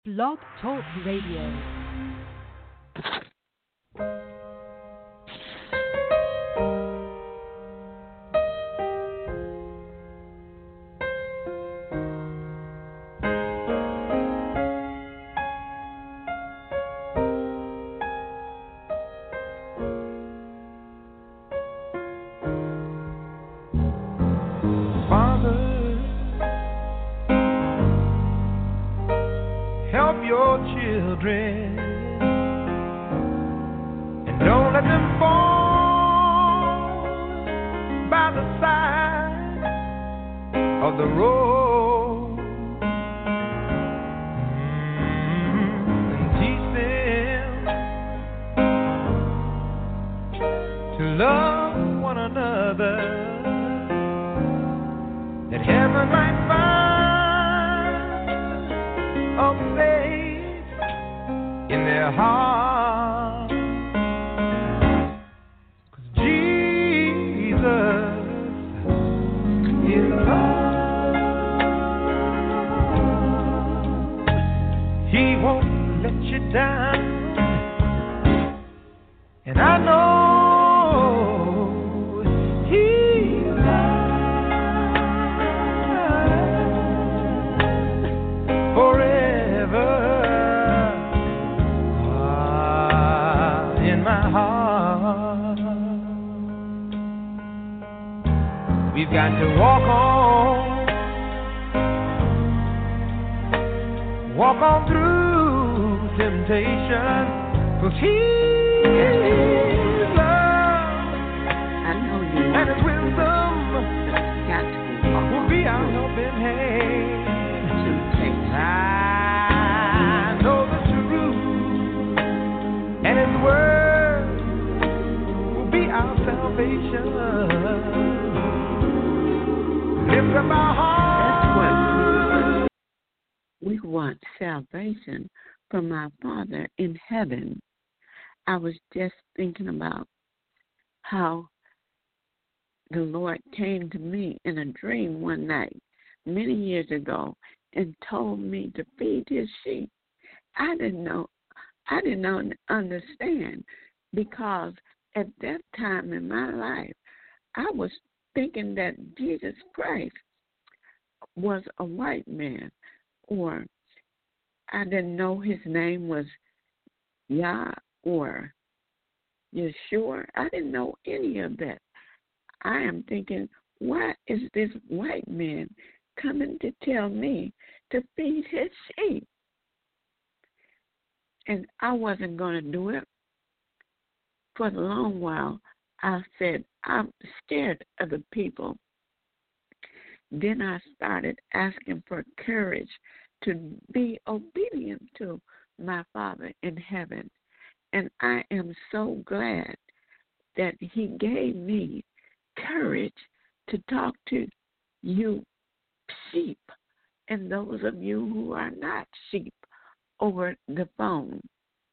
Blog Talk Radio. We want salvation from our Father in heaven. I was just thinking about how the Lord came to me in a dream one night many years ago and told me to feed his sheep. I didn't understand, because at that time in my life, I was thinking that Jesus Christ was a white man, or I didn't know his name was Yah or Yeshua. I didn't know any of that. I am thinking, why is this white man coming to tell me to feed his sheep? And I wasn't going to do it. For a long while, I said, I'm scared of the people. Then I started asking for courage to be obedient to my Father in heaven. And I am so glad that he gave me courage to talk to you sheep and those of you who are not sheep over the phone.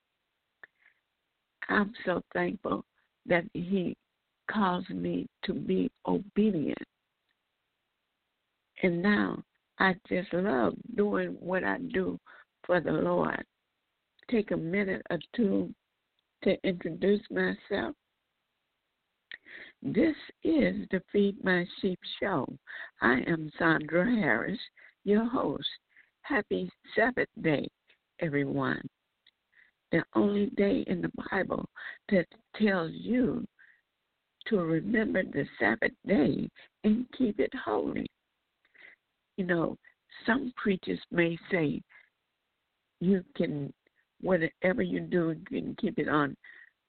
I'm so thankful that he caused me to be obedient. And now I just love doing what I do for the Lord. Take a minute or two to introduce myself. This is the Feed My Sheep show. I am Sandra Harris, your host. Happy Sabbath day, everyone. The only day in the Bible that tells you to remember the Sabbath day and keep it holy. You know, some preachers may say you can, whatever you do, you can keep it on,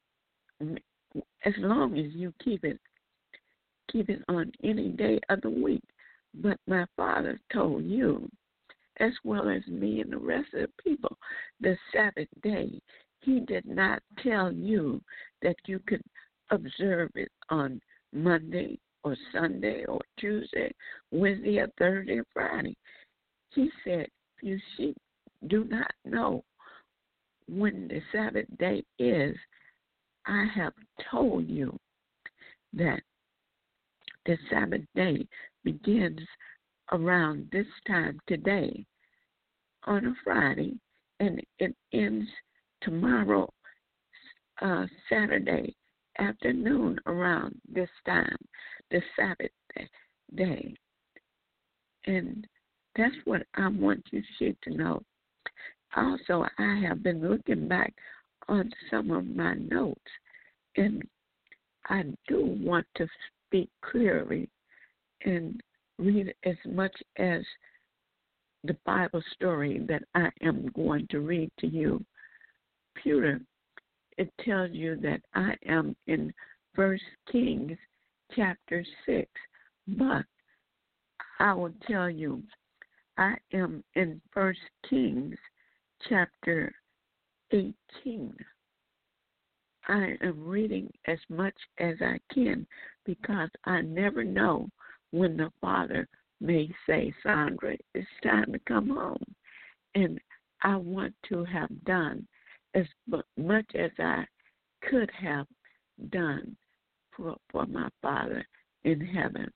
as long as you keep it on any day of the week. But my Father told you, as well as me and the rest of the people, the Sabbath day. He did not tell you that you could observe it on Monday or Sunday or Tuesday, Wednesday or Thursday or Friday. He said, you sheep do not know when the Sabbath day is. I have told you that the Sabbath day begins around this time today on a Friday and it ends tomorrow, Saturday afternoon around this time, the Sabbath day. And that's what I want you to know. Also, I have been looking back on some of my notes, and I do want to speak clearly and read as much as the Bible story that I am going to read to you. Pewter, it tells you that I am in 1 Kings chapter 6, but I will tell you I am in 1 Kings chapter 18. I am reading as much as I can because I never know when the Father may say, Sandra, it's time to come home. And I want to have done as much as I could have done for my Father in heaven.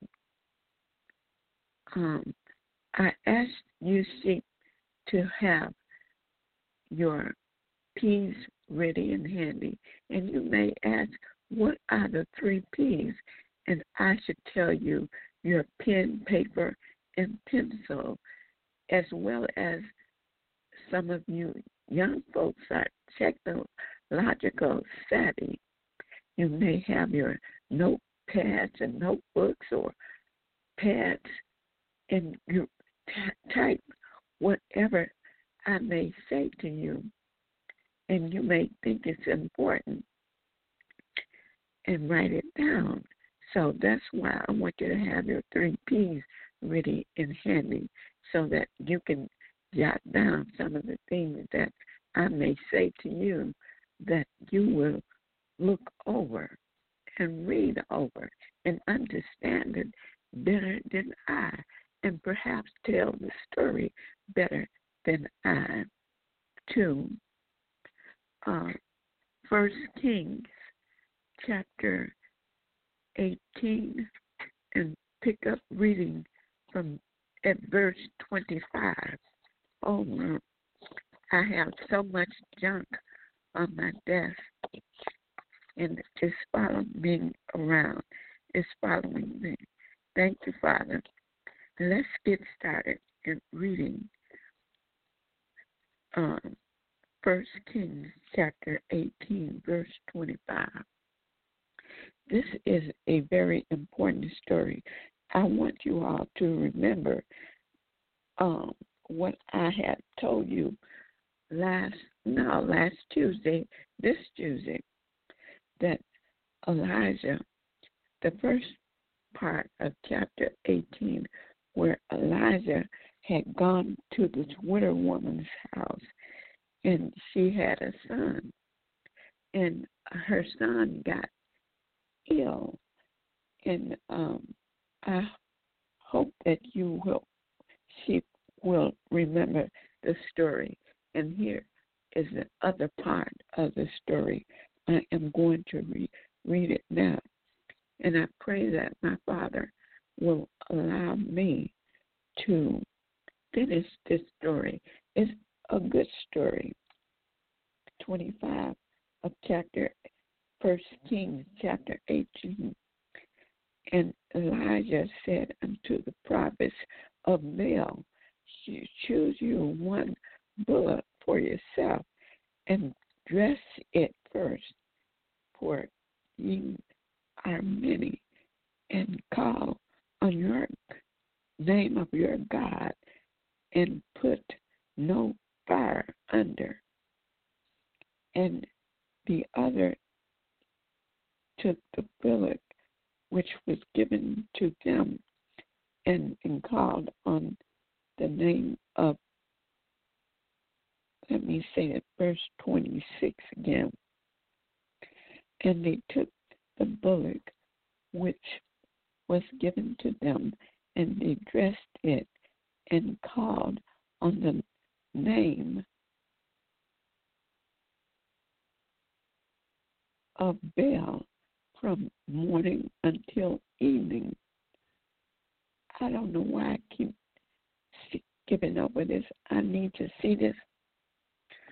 I ask you sheep to have your P's ready and handy. And you may ask, what are the 3 P's? And I should tell you your pen, paper, and pencil, as well as some of you young folks are technological savvy. You may have your notepads and notebooks or pads, and you type whatever I may say to you, and you may think it's important, and write it down. So that's why I want you to have your 3 P's ready and handy so that you can jot down some of the things that I may say to you that you will look over and read over and understand it better than I, and perhaps tell the story better than I, too. 1 Kings chapter 18, and pick up reading from at verse 25. Oh, I have so much junk on my desk, and it's following me around. It's following me. Thank you, Father. Let's get started in reading 1 Kings chapter 18, verse 25. This is a very important story. I want you all to remember what I had told you last Tuesday, this Tuesday, that Elijah, the first part of chapter 18, where Elijah had gone to this widow woman's house, and she had a son, and her son got ill, and I hope that she will remember the story. And here is the other part of the story. I am going to read it now, and I pray that my Father will allow me to finish this story. It's a good story. 25 of chapter 1 Kings chapter 18. And Elijah said unto the prophets of Baal, choose you 1 bullock for yourself, and dress it first, for ye are many, and call on your name of your God, and put no fire under. And the other took the bullock which was given to them, and called on the name of, let me say it, verse 26 again. And they took the bullock which was given to them, and they dressed it, and called on the name of Baal from morning until evening. I don't know why I keep skipping over this. I need to see this.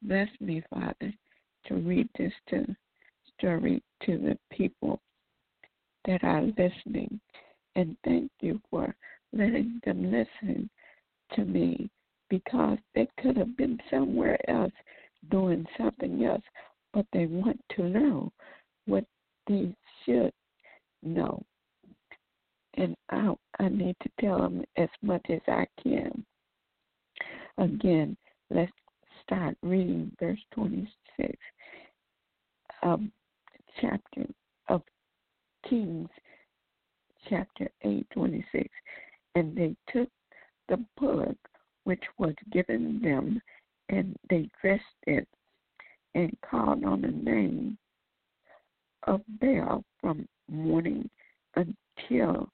bless me, Father, to read this story to the people that are listening. And thank you for letting them listen to me, because they could have been somewhere else doing something else, but they want to know what they should know. And I need to tell them as much as I can. Again, let's start reading verse 26 of chapter of Kings, chapter 8:26. And they took the bullock which was given them, and they dressed it, and called on the name of Baal from morning until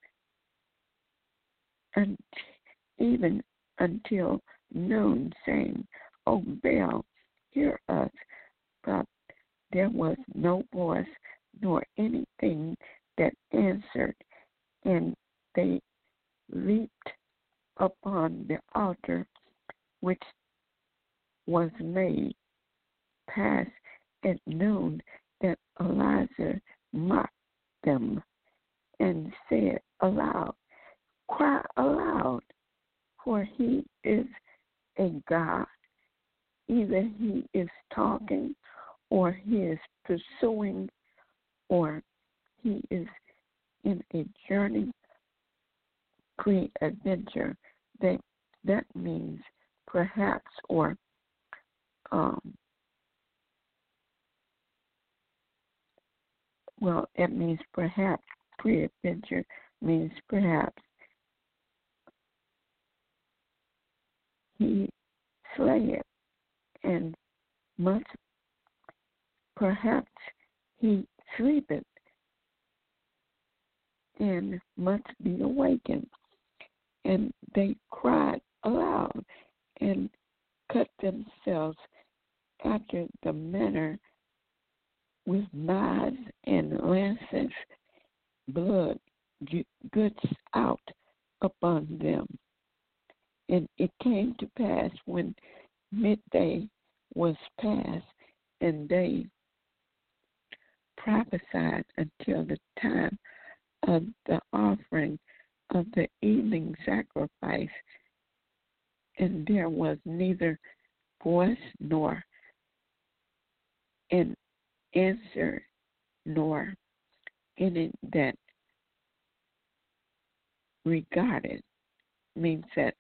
even until noon, saying, O Baal, hear us. But there was no voice nor anything that answered, and they leaped upon the altar which was made pass at noon, that Elijah mocked them and said aloud, Cry aloud, for he is a God. Either he is talking, or he is pursuing, or he is in a journey, great adventure. That means perhaps, or it means perhaps. Pre-adventure means perhaps. He slayeth, and must perhaps he sleepeth, and must be awakened. And they cried aloud, and cut themselves after the manner with knives and lances, blood guts out upon them. And it came to pass when midday was past, and they prophesied until the time of the offering of the evening sacrifice, and there was neither voice nor an answer, nor any that regarded. Means that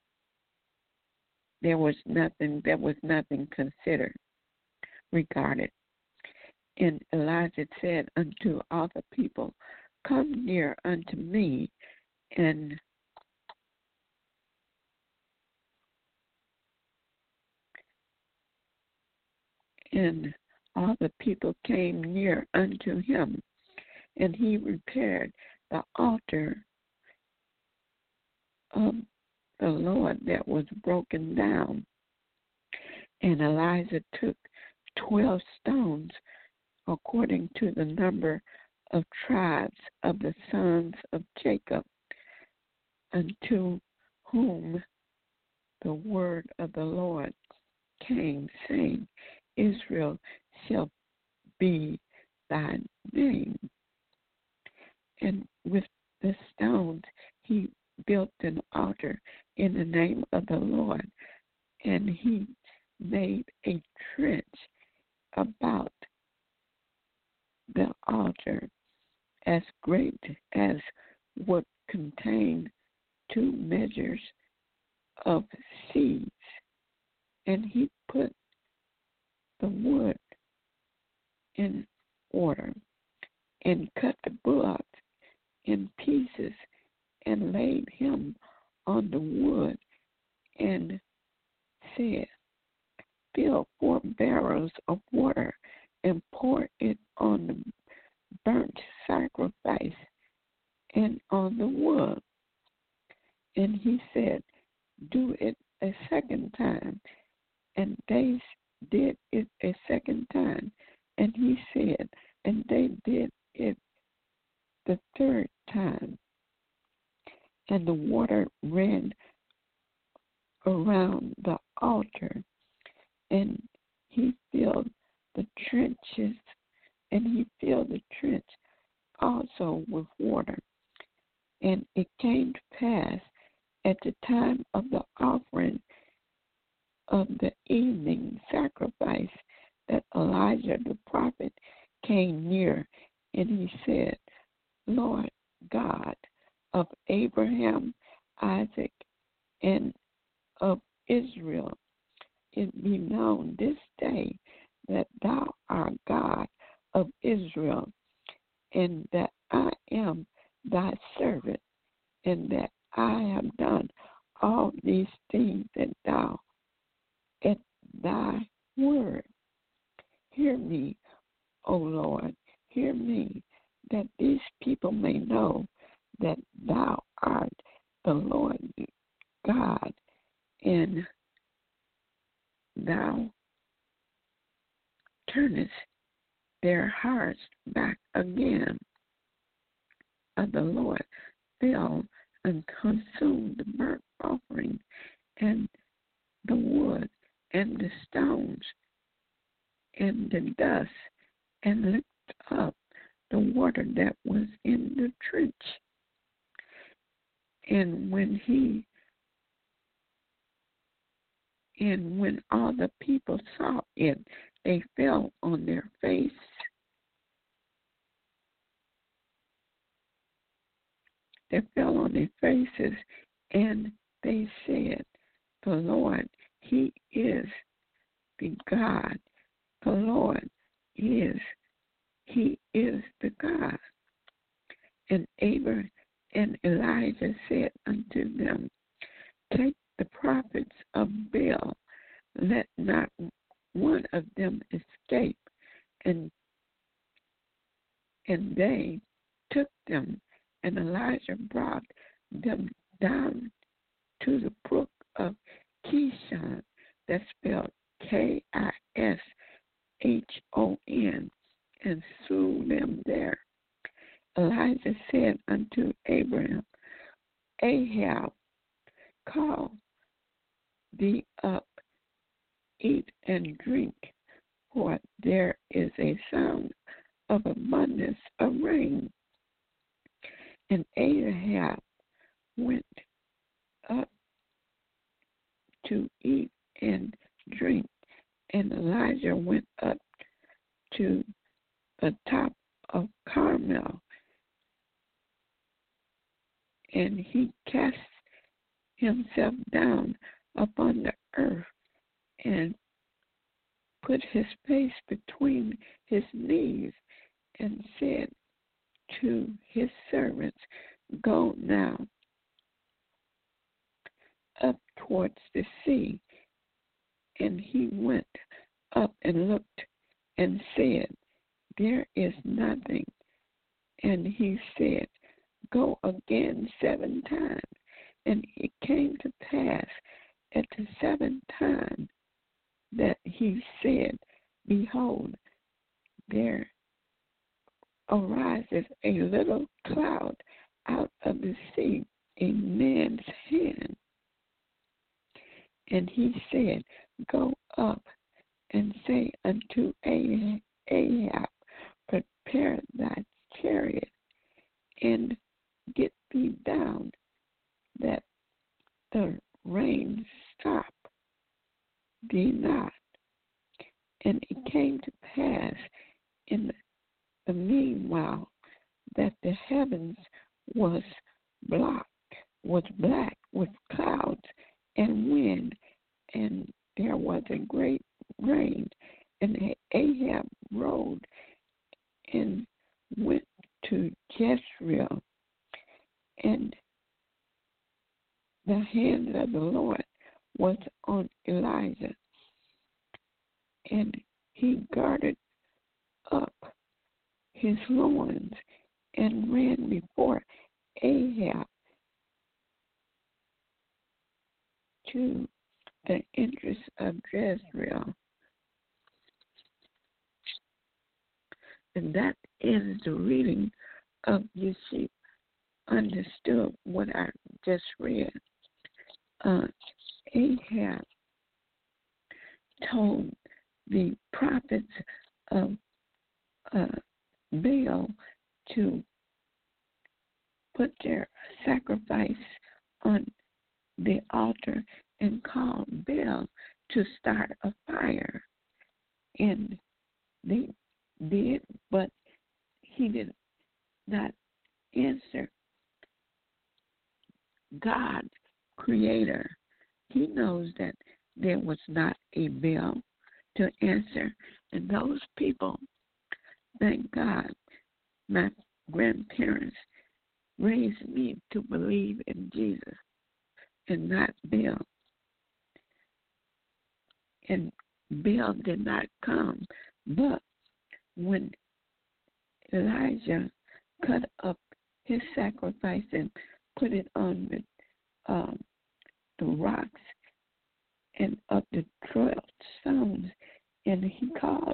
there was nothing considered, regarded. And Elijah said unto all the people, Come near unto me. And all the people came near unto him, and he repaired the altar of the Lord that was broken down. And Elijah took 12 stones, according to the number of tribes of the sons of Jacob, unto whom the word of the Lord came, saying, Israel shall be thy name. And with the stones he built an altar in the name of the Lord, and he made a trench about the altar as great as would contain 2 measures of seeds. And he put the wood in order, and cut the bullock in pieces, and laid him on the wood, and said, Fill 4 barrels of water, and pour it on the burnt sacrifice and on the wood. And he said, Do it a second time. And they did it a second time. And he said, and they did it the third time. And the water ran around the altar and he filled the trenches, and he filled the trench also with water. And it came to pass at the time of the offering of the evening sacrifice that Elijah the prophet came near, and he said, Lord God of Abraham, Isaac, and of Israel, it be known this day that thou art God of Israel, and that I am thy servant, and that I have done all these things that thou at thy word. Hear me, O Lord, hear me, that these people may know that thou art the Lord God, and thou turnest their hearts back again. Of the Lord fell and consumed the burnt offering and the wood and the stones and the dust, and licked up the water that was in the trench. And when all the people saw it, they fell on their face. They fell on their faces, and they said, the Lord, he is the God. The Lord is, he is the God. And Abraham and Elijah said unto them, take the prophets of Baal, let not one of them escape. And they took them, and Elijah brought them down to the brook of Kishon, that's spelled Kishon, and slew them there. Elijah said unto Abraham, Ahab, call thee up, eat and drink, for there is a sound of abundance of rain. And Ahab went up to eat and drink, and Elijah went up to the top of Carmel, and he cast himself down upon the earth and put his face between his knees and said to his servants, go now up towards the sea. And he went up and looked and said, there is nothing. And he said, go again 7 times. And it came to pass at the 7th time that he said, behold, there arises a little cloud out of the sea, a man's hand. And he said, go up and say unto Ahab, prepare thy chariot, and get thee down, that the rain stop thee not. And it came to pass in the meanwhile that the heavens was black with clouds and wind, and there was a great rain. And Ahab rode and went to Jezreel, and the hand of the Lord was on Elijah, and he girded up his loins and ran before Ahab to the entrance of Jezreel. And that is the reading of You Sheep Understood what I just read. Ahab told the prophets of Baal to put their sacrifice on the altar and called Baal to start a fire. And they did, but he did not answer. God, Creator, He knows that there was not a Baal to answer. And those people, thank God, my grandparents raised me to believe in Jesus and not Baal. And Baal did not come, but when Elijah cut up his sacrifice and put it on the rocks and up the 12 stones, and he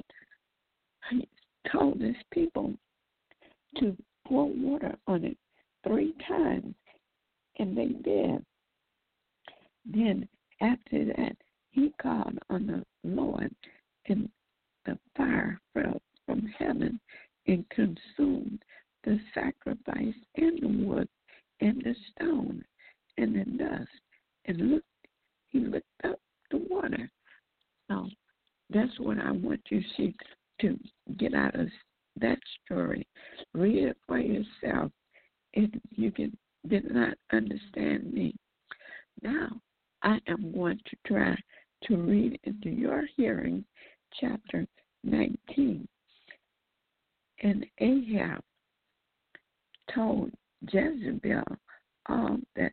told his people to pour water on it 3 times, and they did. Then after that, he called on the Lord, and the fire fell from heaven and consumed the sacrifice and the wood and the stone and the dust. And he looked up the water. So that's what I want you to get out of that story. Read it for yourself if you did not understand me. Now, I am going to try to read into your hearing chapter 19. And Ahab told Jezebel all that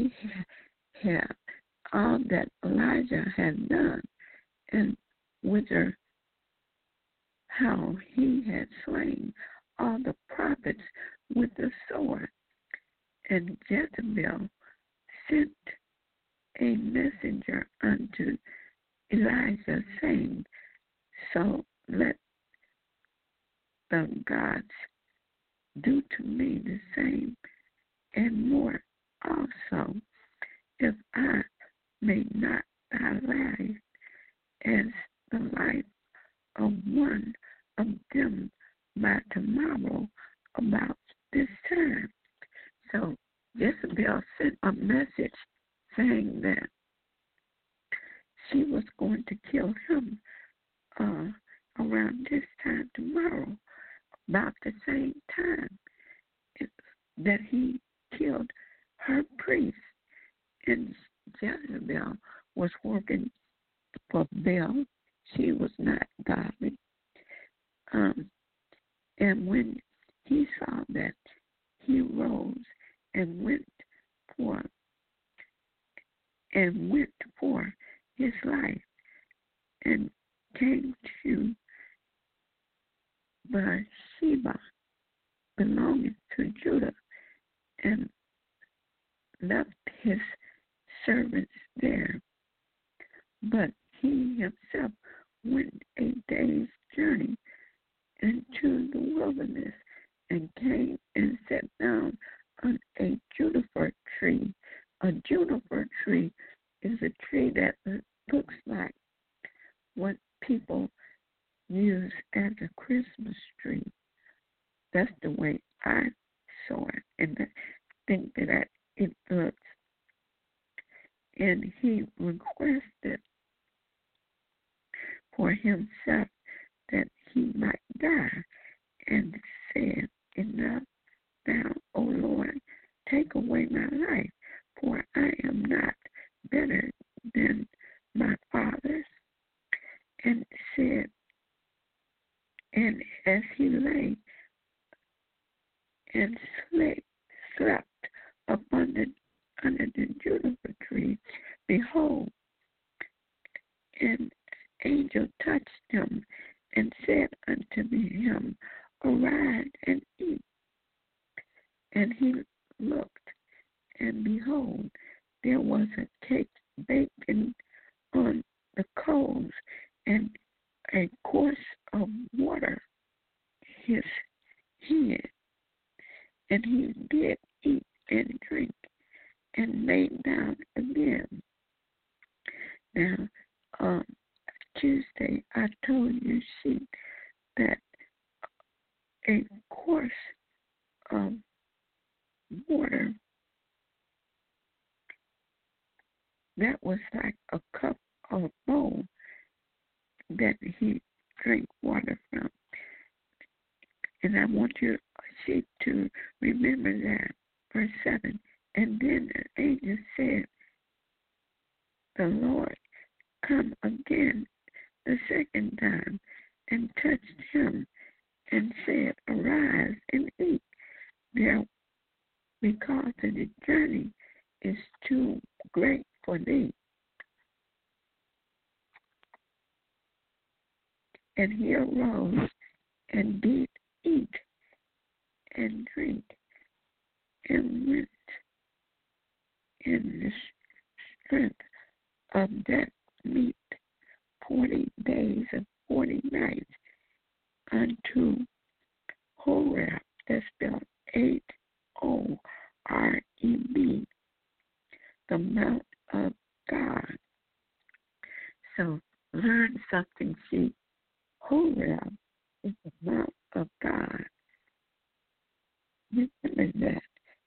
Elijah had done, and with her how he had slain all the prophets with the sword. And Jezebel sent a messenger unto Elijah, saying, so let the gods do to me the same and more also, if I may not die alive as the life of one of them by tomorrow about this time. So Jezebel sent a message saying that she was going to kill him around this time tomorrow, about the same time that he killed her priest. And Jezebel was working for Baal. She was not godly. And when he saw that, he rose and went for his life and came to Beersheba, belonging to Judah, and left his servants there. But he himself went a day's journey into the wilderness and came and sat down on a juniper tree. A juniper tree is a tree that looks like what people use as a Christmas tree. That's the way I saw it, and I think that it looks. And he requested for himself that he might die, and said, enough now, O Lord, take away my life, for I am not better than my fathers. And said, and as he lay and slept under the juniper tree, behold, an angel touched him and said unto him, arise and eat. And he looked, and behold, there was a cake baking on the coals, and a course of water his head. And he did eat and drink, and lay down again. Now, Tuesday, I told you, sheep, that a course of water that was like a cup or a bowl that he drank water from. And I want you, sheep, to remember that. Verse 7. And then the angel said, the Lord come again the second time and touched him and said, arise and eat, there, because the journey is too great for thee. And he arose and did eat and drink and went in the strength of that meat 40 days and 40 nights unto Horeb, that's spelled Horeb, the Mount of God. So learn something, sheep. Horeb is the Mount of God. Remember that.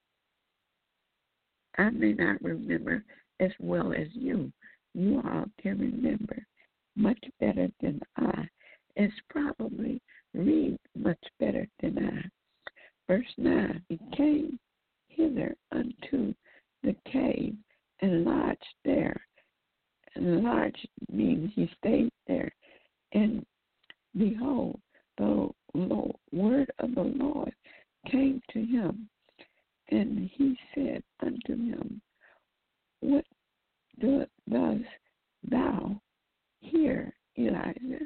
I may not remember as well as you. You all can remember much better than I. It's probably read much better than I. Verse 9, he came hither unto the cave and lodged there. And lodged means he stayed there. And behold, the word of the Lord came to him. And he said unto him, what dost thou here, Elijah?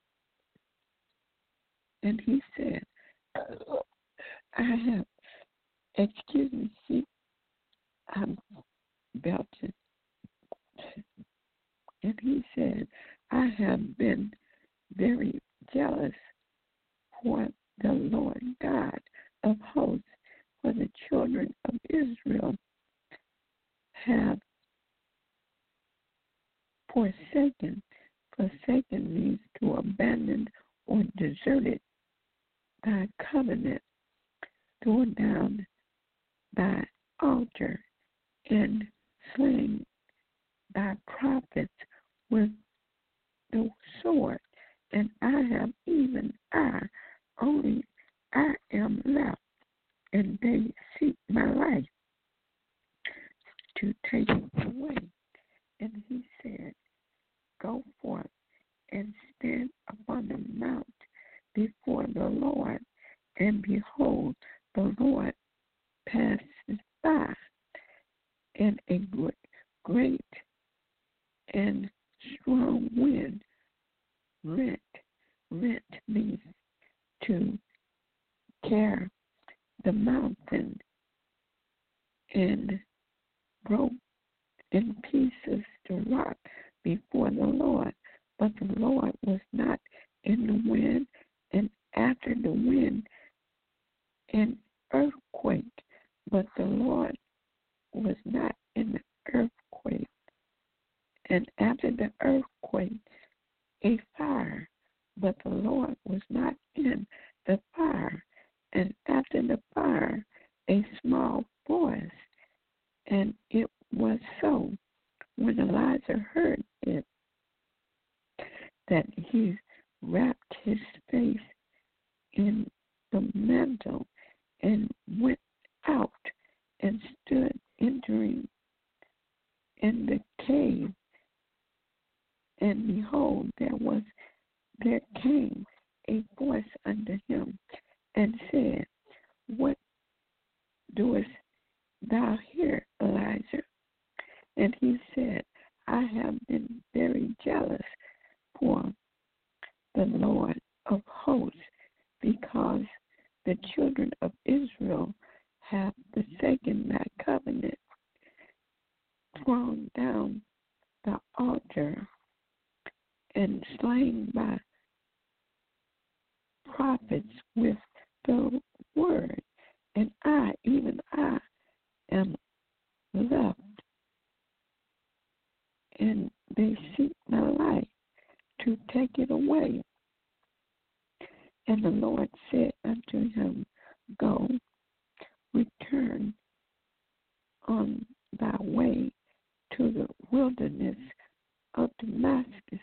And he said, I have, excuse me, see, I'm belching. And he said, I have been very jealous for the Lord God of hosts, for the children of Israel have forsaken. Forsaken means to abandon or deserted thy covenant, torn down thy altar, and slain thy prophets with the sword. And I have even only I am left, and they seek my life to take it away. And he said, go forth and stand upon the mount before the Lord, and behold, the Lord passes by, and a great and strong wind rent means to tear the mountain and broke in pieces to rock before the Lord. But the Lord was not in the wind, and after the wind, an earthquake. But the Lord was not in the earthquake. And after the earthquake, a fire. But the Lord was not in the fire. And after the fire, a small voice. And it was so, when Elijah heard it, that he wrapped his face in the mantle and went out and stood entering in the cave. And behold, there came a voice unto him and said, what doest thou here, Elijah? And he said, I have been very jealous for the Lord of hosts, because the children of Israel have forsaken thy covenant, thrown down the altar, and slain by prophets with the word. And I, even I, am left, and they seek my life to take it away. And the Lord said unto him, Go, return on thy way to the wilderness of Damascus,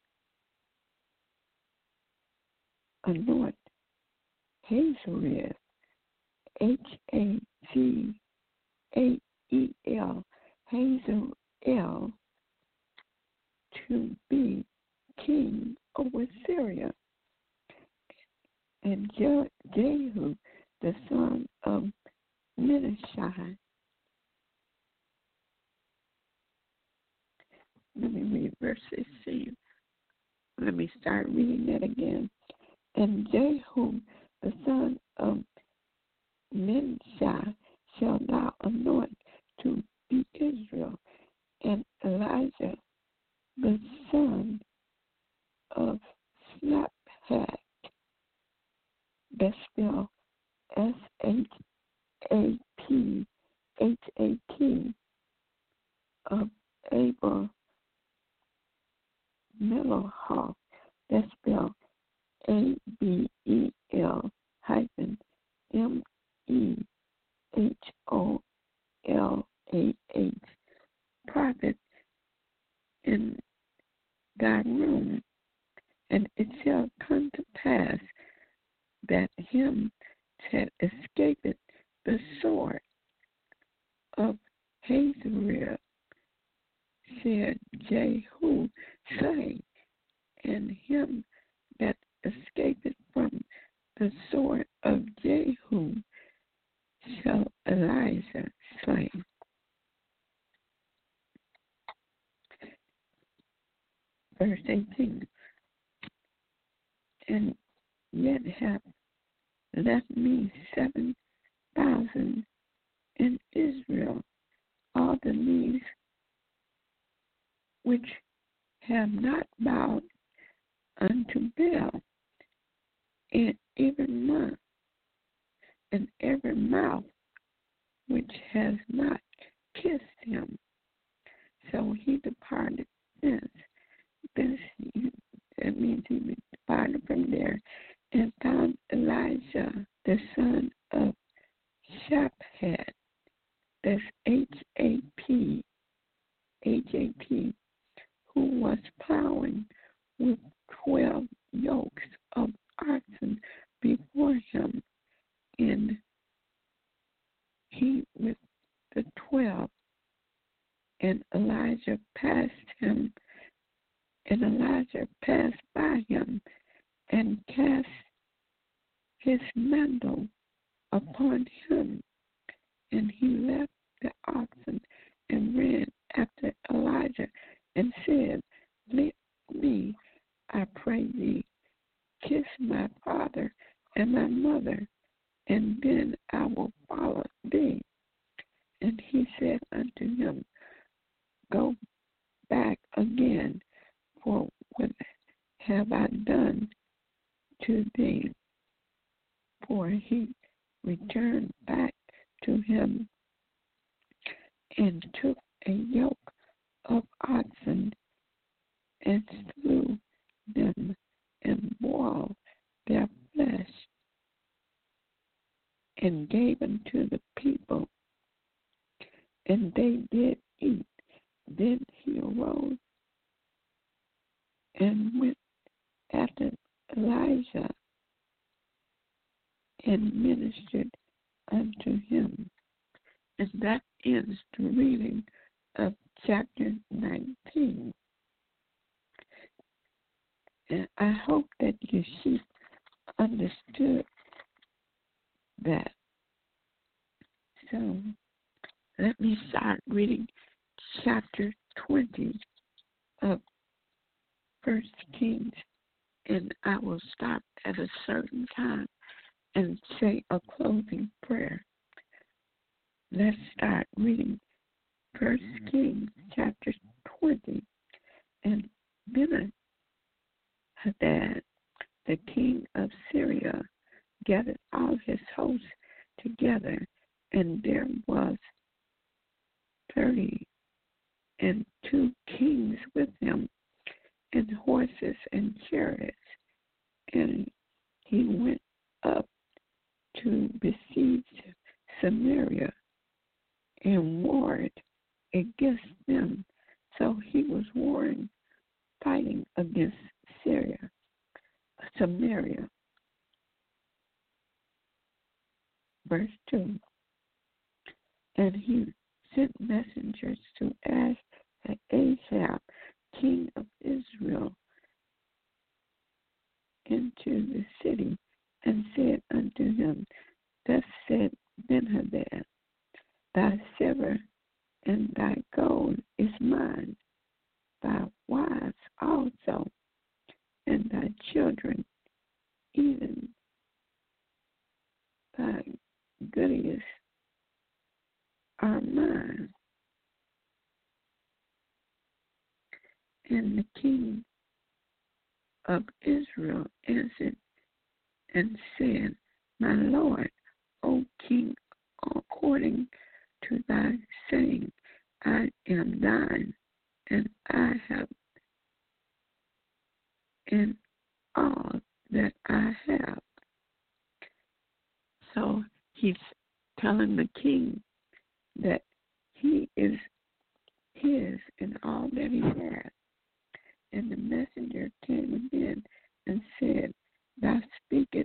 anoint Hazael, Hazael, Hazael, to be king over Syria. And Jehu, the son of Menashai. Let me read verse 16. Let me start reading that again. And Jehu, the son of Menashai, shall thou anoint to be Israel, and Elijah, the son of Shaphat, that's spelled Shaphat, of Abel Melohah, that's spelled Abel hyphen Meholah, prophet in thy room. And it shall come to pass that him that escapeth the sword of Hazael said Jehu say, and him that escapeth from the sword of Jehu shall Elijah slay. Verse 18. And yet hath left me 7,000 in Israel, all the knees which have not bowed unto Baal, and every mouth which has not kissed him. So he departed thence. That means he departed from there and found Elijah, the son of Shaphat, that's H-A-P, who was plowing with 12 yokes of oxen before him, and he with the 12. And Elijah passed by him and cast his mantle upon him, and he left the oxen and ran after Elijah and said, Let me, I pray thee, kiss my father and my mother, and then I will follow thee. And he said unto him, Go back again, for what have I done to thee? For he returned back to him and took a yoke of oxen and slew them and boiled their flesh and gave unto the people, and they did eat. Then he arose and went after Elijah and ministered unto him. And that ends the reading of chapter 19. And I hope that you understood that. So let me start reading chapter 20 of 1 Kings, and I will stop at a certain time and say a closing prayer. Let's start reading 1 Kings chapter 20. And Ben-Hadad, the king of Syria, gathered all his hosts together, and there was 32 kings with him, and horses and chariots, and he went up to besiege Samaria and warred against them. So he was warring, fighting against Samaria. Verse 2. And he sent messengers to Ahab, king of Israel, into the city, and said unto him, Thus said Benhadad, Thy silver and thy gold is mine, thy wives also, and thy children, even thy goodies are mine. And the king of Israel answered and said, My Lord, O king, according to thy saying, I am thine, and I have in all that I have. So he's telling the king that he is his in all that he has. And the messenger came again and said, Thou speakest,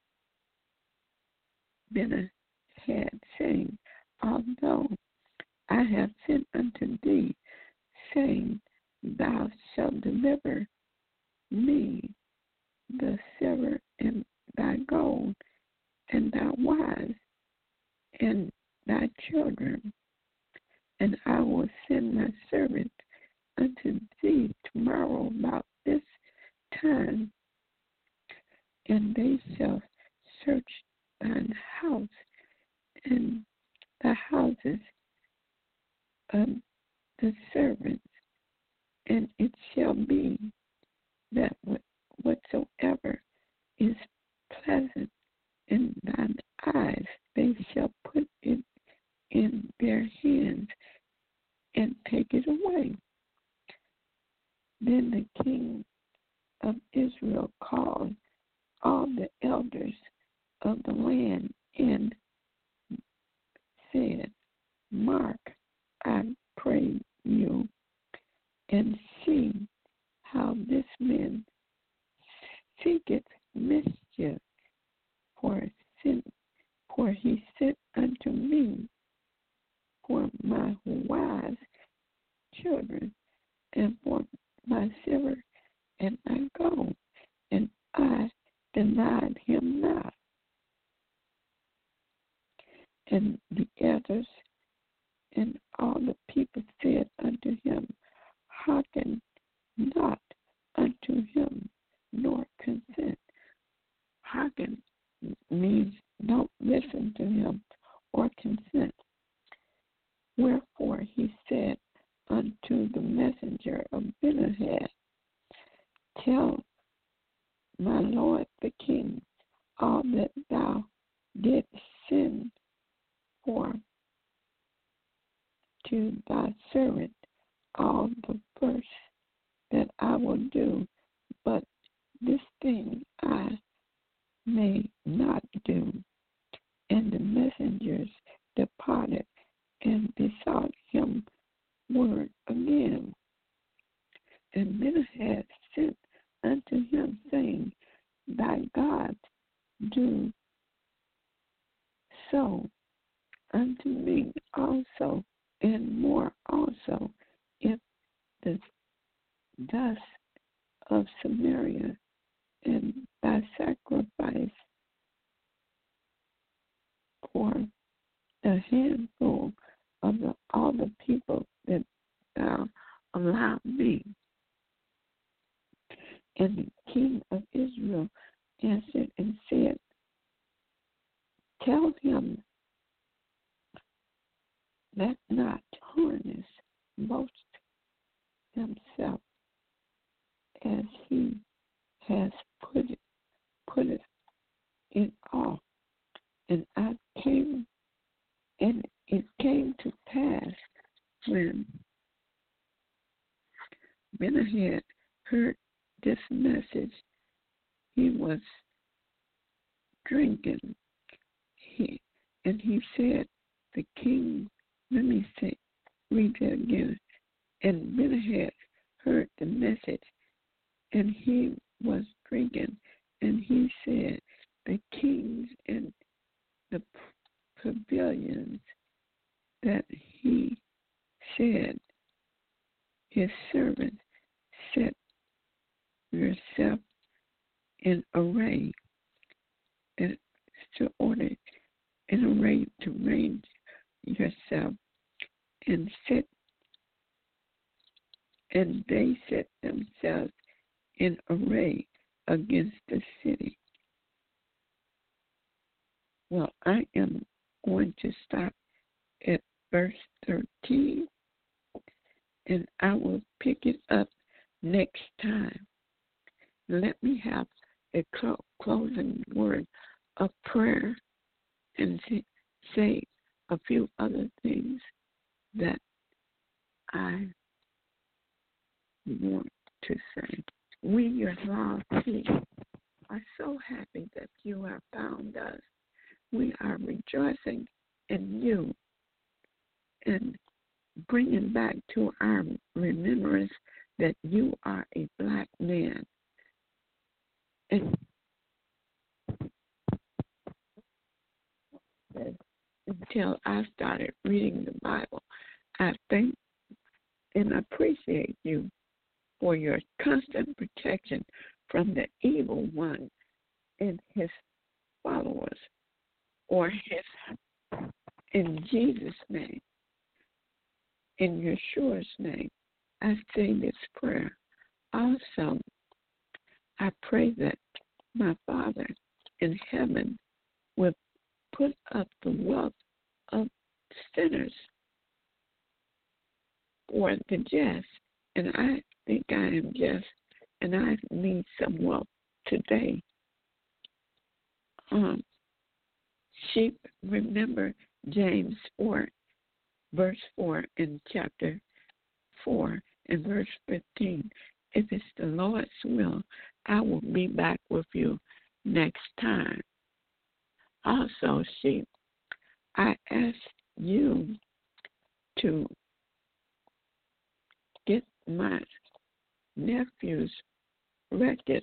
Benhadad, saying, Although I have sent unto thee, saying, Thou shalt deliver me the silver and thy gold, and thy wives, and thy children, and I will send my servant unto thee tomorrow about this time, and they shall search thine house and the houses of the servants, and it shall be that whatsoever is pleasant in thine eyes, they shall put it in their hands and take it away. Then the king of Israel called all the elders of the land and said, Mark, I pray you, and see how this man seeketh mischief, for he said unto me, for my wives, children, and for my silver and my gold, and I denied him not. And the elders and all the people said unto him, Hearken not unto him, nor consent. Hearken means don't listen to him or consent. Wherefore he said unto the messenger of Benhadad, Tell my lord the king all that thou didst send for to thy servant, all the first that I will do, but this thing I may not do. And the messengers departed and besought him word again. And Benhadad sent unto him, saying, Thy God do so unto me also, and more also, if the dust of Samaria and thy sacrifice for a handful of all the people that thou allow me. And the king of Israel answered and said, Tell him that not harness boast himself as he has put it in awe. And it came to pass when Benhadad heard he was drinking. And he said, the king, read that again. And Ben-Hadad heard the message, and he was drinking. And he said, the kings and the pavilions that he said, his servants, set yourself in array, and to order in array to range yourself, and they set themselves in array against the city. Well, I am going to stop at verse 13, and I will pick it up next time. Let me have a closing word of prayer and say a few other things that I want to say. We, your lost people, are so happy that you have found us. We are rejoicing in you and bringing back to our remembrance that you are a black man. And until I started reading the Bible, I thank and appreciate you for your constant protection from the evil one and his followers, or in Jesus' name, in Yeshua's name, I say this prayer. Also, I pray that my Father in heaven will put up the wealth of sinners for the just. And I think I am just, and I need some wealth today. Sheep, remember James 4, verse 4 in chapter 4 and verse 15. If it's the Lord's will, I will be back with you next time. Also, sheep, I ask you to get my nephew's record,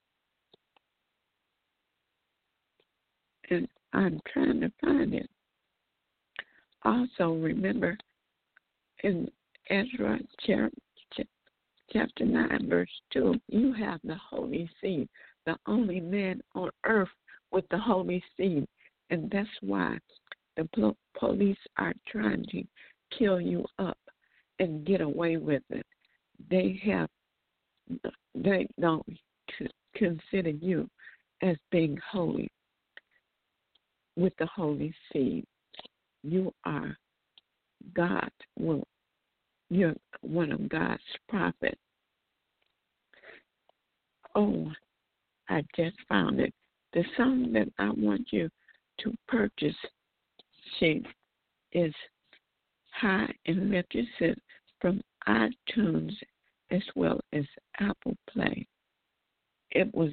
and I'm trying to find it. Also, remember in Ezra chapter 9, verse 2, you have the Holy Seed, the only man on earth with the Holy Seed, and that's why the police are trying to kill you up and get away with it. They don't consider you as being holy with the Holy Seed. You are God. Well, you're one of God's prophets. Oh, I just found it. The song that I want you to purchase, is High and Lifted from iTunes as well as Apple Play. It was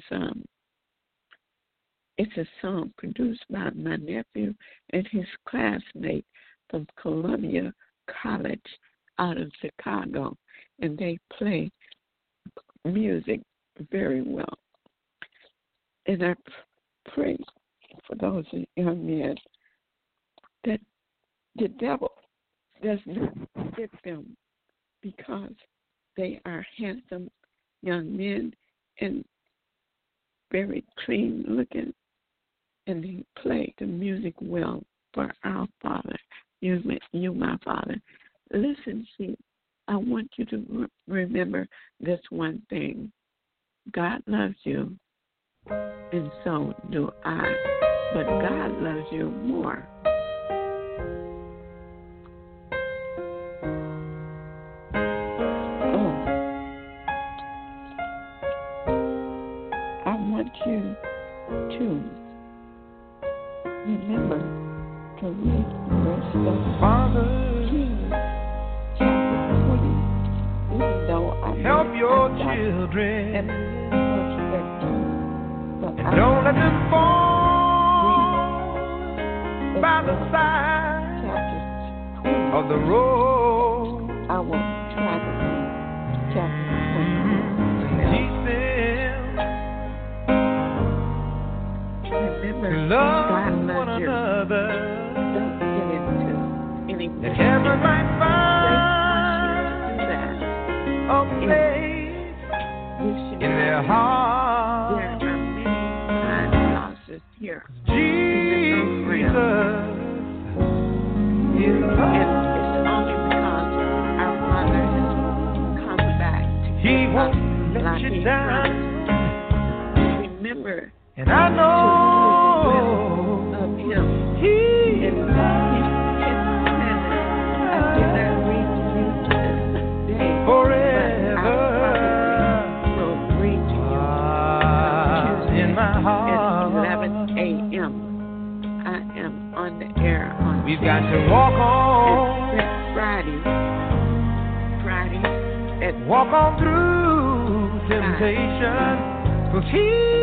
it's a song produced by my nephew and his classmate from Columbia College out of Chicago, and they play music very well. And I pray for those young men that the devil does not get them, because they are handsome young men and very clean looking, and they play the music well for our Father. You my Father. Listen, sheep, I want you to remember this one thing. God loves you, and so do I. But God loves you more. I want you to remember to read the rest of Father Kings chapter 20, even though I help your children children. at verse 13. skeleton bones by the side of the road. I will try to read chapter 20. Remember, love God one loves you. another. Don't get into any That heaven might do that. find a place in their heart. There are many time losses here. Jesus is And love. it's only because our Father has come back to He give won't us let like you He down. promised. Remember And I know of Him. He And His plan. I did not read to you today, forever but I will read to you in my at heart. 11 a.m. I am on the air on We've got to walk on, and Friday at walk on through temptation, 'cause He